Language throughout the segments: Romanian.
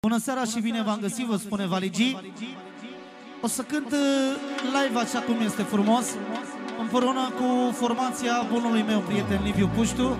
Bună seara și bine v-am găsit, vă spune Valigi. O să cânt live așa cum este frumos, împreună cu formația bunului meu prieten Liviu Puștu.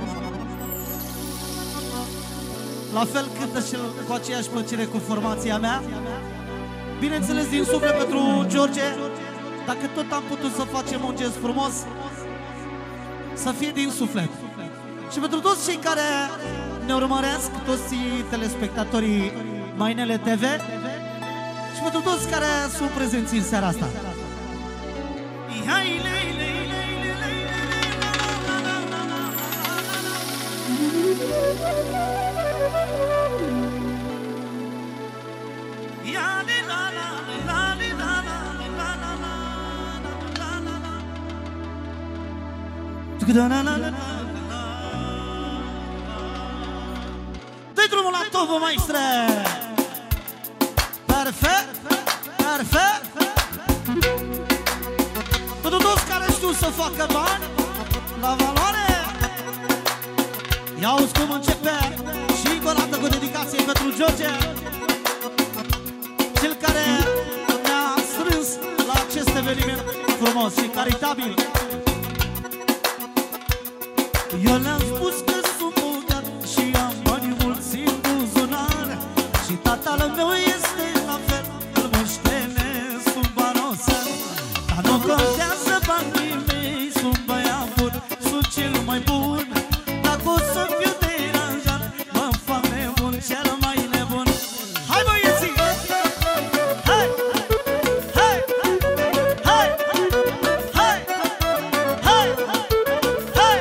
La fel cântă și cu aceeași plăcere cu formația mea. Bineînțeles din suflet pentru George, dacă tot am putut să facem un gest frumos, să fie din suflet. Și pentru toți cei care ne urmăresc, toți telespectatorii Mainele TV și pentru toți care sunt prezenți în seara asta. Dă-i drumul la tobă, maestre! Perfect, perfect. Pentru toți care știu să facă bani la valoare, ia-uzi cum începe și încă o dată cu dedicație pentru George, cel care ne-a strâns la acest eveniment frumos și caritabil. Eu le-am spus că sunt bogat și am bani mulți în buzunar, și tatăl meu este la fel, îl moștenesc un banosar. Dar nu contează banii mei, sunt băiat bun, sunt cel mai bun. Dacă o să fiu deranjat, mă fac nebun, cel mai nebun. Hai băieții! Hai! Hai! Hai! Hai! Hai! Hai!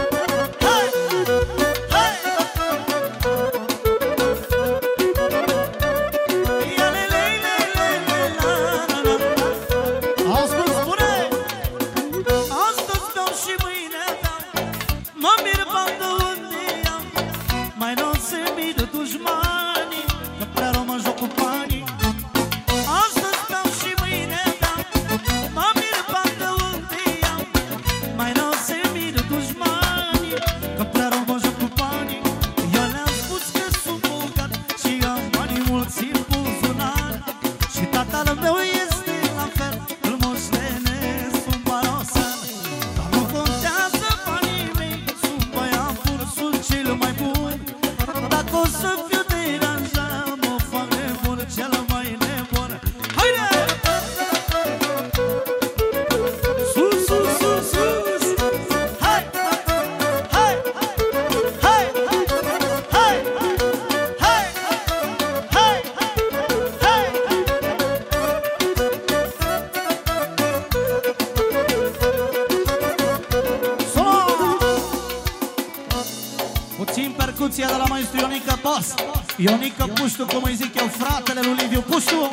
Puțin percuția de la maestru Ionica Boss, Ionica Puștu, cum îi zic eu, fratele lui Liviu Puștu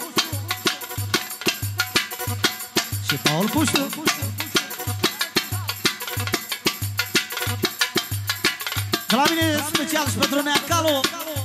și Paul Puștu. De la mine special și pentru Nea Calu.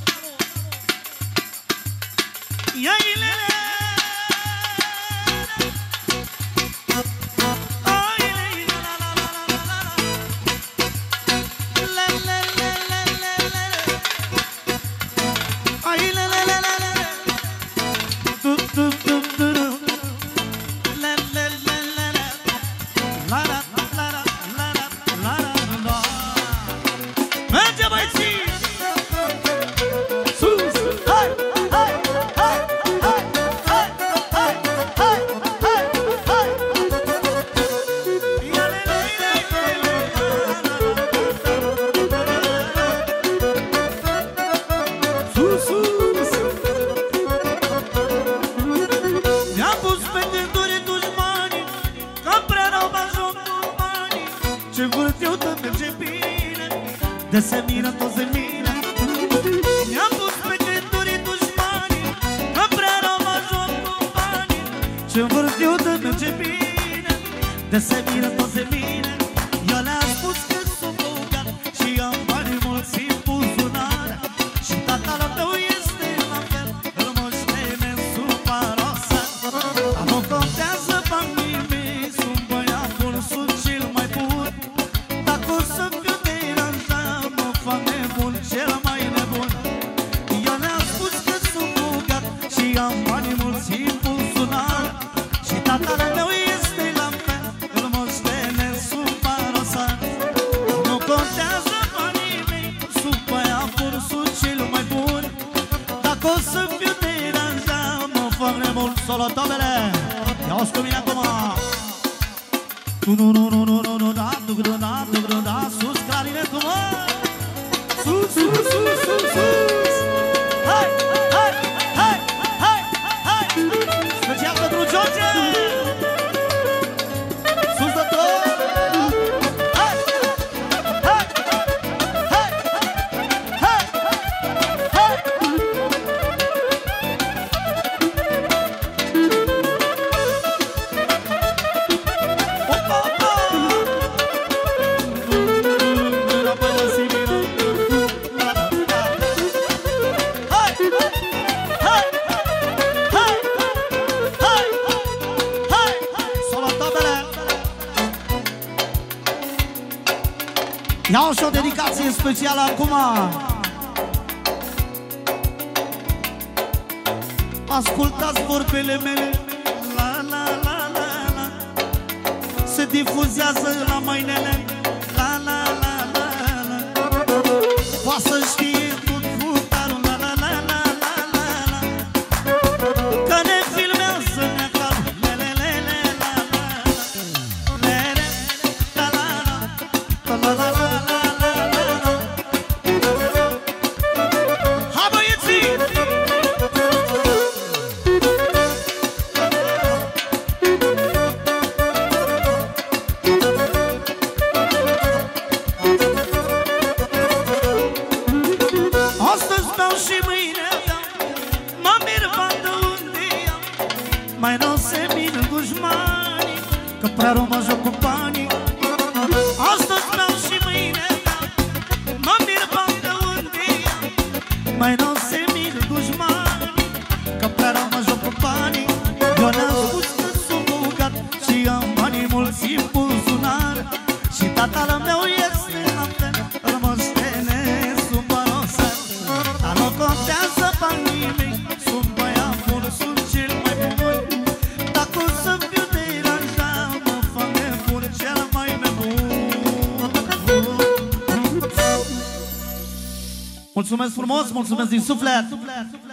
De se miră, toți se miră. Mi-am pus pe gânduri dușmanii, că prea rău mă joc cu banii. Ce-mi vârf eu de merge bine, de se miră, toți se miră. Eu le-am spus că sunt bogat și am bani mulți în buzunar, și tatăl meu este la fel, îl moștenesc sub parosă. Dar nu contează banii mei, sunt băiat bun, sunt cel mai bun. Dacă o să fiu deranjat, mă fac nebun, cel mai nebun. Eu le-am spus că sunt am banii mulți în buzunar. Și tatăl meu este la fel, îl moștene sub parosar. Nu contează banii mei, sub aia fursul cel mai bun. Dacă o să fiu deranjat, mă fac nemult solo tobele. Ia-o-ți cu mine acum. Sus clarinetul, mă! Sus, sus, sus, sus, sus! Hai, hai, hai, hai, hai! Special pentru George! Sus de tot! Hai, hai, hai, hai, hai! Opa, opa! Iau și o dedicație specială acum. Ascultați vorbele mele, la la la la la. Se difuzează la mâinile, la la la la la. Poate să știe tot futarul, la la la la la la la. Că ne filmează neacalul, lele lele la la la. Lele la la la la la la. Mai rău se mină dușmanii, că prea rău mă joc cu banii. Astăzi vreau și mâine mă mir bani de unde ia. Mai rău se mină dușmanii, că prea rău mă joc cu banii. Eu ne-am spus că sunt bogat și am banii mulți în buzunar. Și tatăl meu este la fel, îl moștene sub parosar. Dar nu contează banii mei, sunt băiat bun, sunt cel mai bun. Dacă o să fiu deranjat, mă fac nebun, cel mai nebun. Mulțumesc frumos, mulțumesc din suflet.